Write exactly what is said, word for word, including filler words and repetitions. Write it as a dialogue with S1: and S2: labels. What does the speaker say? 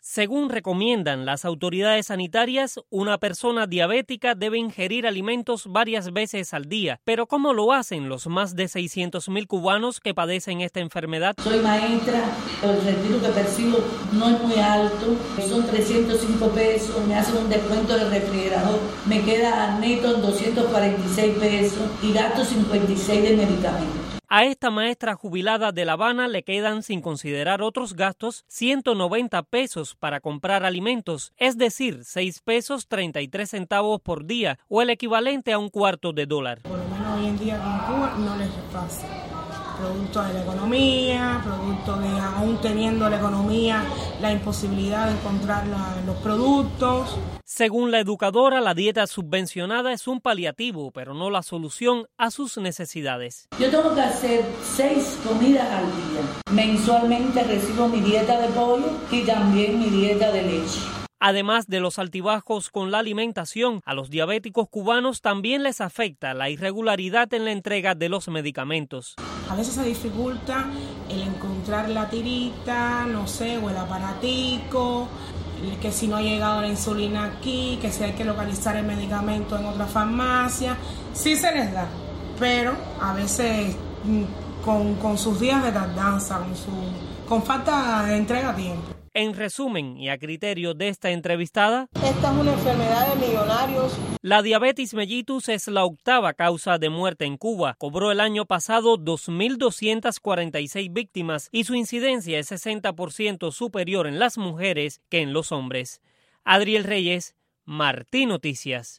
S1: Según recomiendan las autoridades sanitarias, una persona diabética debe ingerir alimentos varias veces al día. Pero ¿cómo lo hacen los más de seiscientos mil cubanos que padecen esta enfermedad?
S2: Soy maestra, el retiro que percibo no es muy alto, son trescientos cinco pesos, me hacen un descuento del refrigerador, me queda neto doscientos cuarenta y seis pesos y gasto cincuenta y seis de medicamentos.
S1: A esta maestra jubilada de La Habana le quedan, sin considerar otros gastos, ciento noventa pesos para comprar alimentos, es decir, seis pesos treinta y tres centavos por día, o el equivalente a un cuarto de dólar.
S3: Por lo menos hoy en día con Cuba no les es fácil. Producto de la economía, producto de, aún teniendo la economía, la imposibilidad de encontrar la, los productos.
S1: Según la educadora, la dieta subvencionada es un paliativo, pero no la solución a sus necesidades.
S2: Yo tengo que hacer seis comidas al día. Mensualmente recibo mi dieta de pollo y también mi dieta de leche.
S1: Además de los altibajos con la alimentación, a los diabéticos cubanos también les afecta la irregularidad en la entrega de los medicamentos.
S3: A veces se dificulta el encontrar la tirita, no sé, o el aparatico, que si no ha llegado la insulina aquí, que si hay que localizar el medicamento en otra farmacia. Sí se les da, pero a veces con, con sus días de tardanza, con, su, con falta de entrega a tiempo.
S1: En resumen, y a criterio de esta entrevistada,
S3: esta es una enfermedad de millonarios.
S1: La diabetes mellitus es la octava causa de muerte en Cuba. Cobró el año pasado dos mil doscientas cuarenta y seis víctimas y su incidencia es sesenta por ciento superior en las mujeres que en los hombres. Adriel Reyes, Martí Noticias.